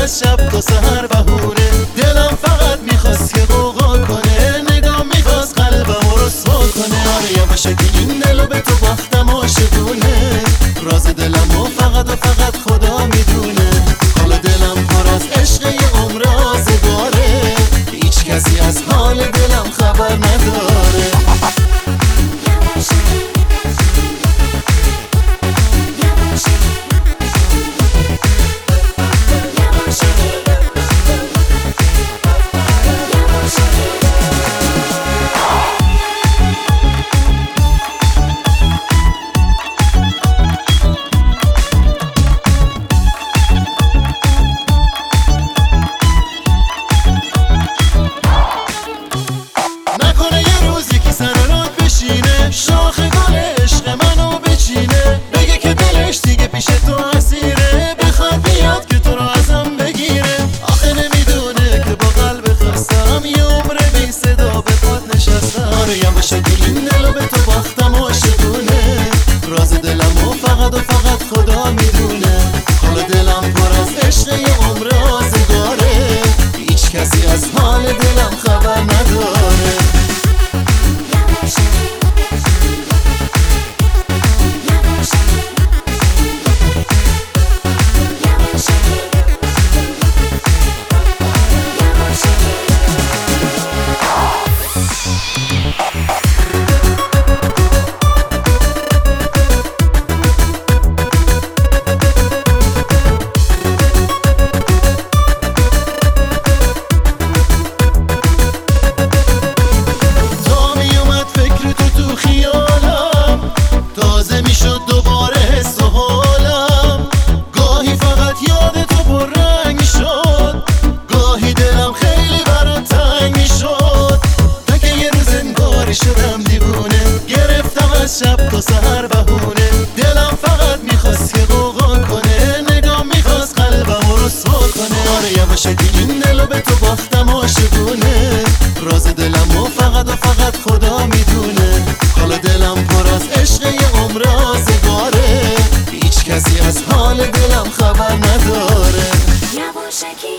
از شب تا سحر بهونه. دلم فقط میخواست که غوغا کنه، نگاه میخواست قلبم رسوا کنه. آره یواشکی این دلو به تو باختم عاشقونه، راز دلم و فقط خدا میدونه. حالا دلم پر از عشق یه عمر آزگاره، هیچ کسی از حال دلم خبر نداره. شاخ گل عشق منو بچینه، بگه که دلش دیگه پیش تو اسیره، بخواد بیاد که تو رو ازم بگیره. آخه نمیدونه که با قلب خستم یه عمر بی صدا به پات نشستم. آره یواشکی این دلو به تو باختم عاشقونه، راز دلم و فقط خدا میدونه. حالا دلم پر از عشق یه عمر آزگاره، هیچ کسی از حال دلم خبر نداره. تازه میشد دوباره حس و حالم، گاهی فقط یاد تو پررنگ میشد، گاهی دلم خیلی برات تنگ میشد. تا که یه روز انگاری شدم دیوونه، گرفتم از شب تا سحر بهونه. دلم فقط میخواست که غوغا کنه، نگاه میخواست قلبم رسوا کنه. آره یواشکی این دلو به تو باختم عاشقونه، راز دلم و فقط خدا میدونه. حالا دلم پر از عشق یه عمر آزگاره، هیچ کسی از حال دلم خبر نداره. یواشکی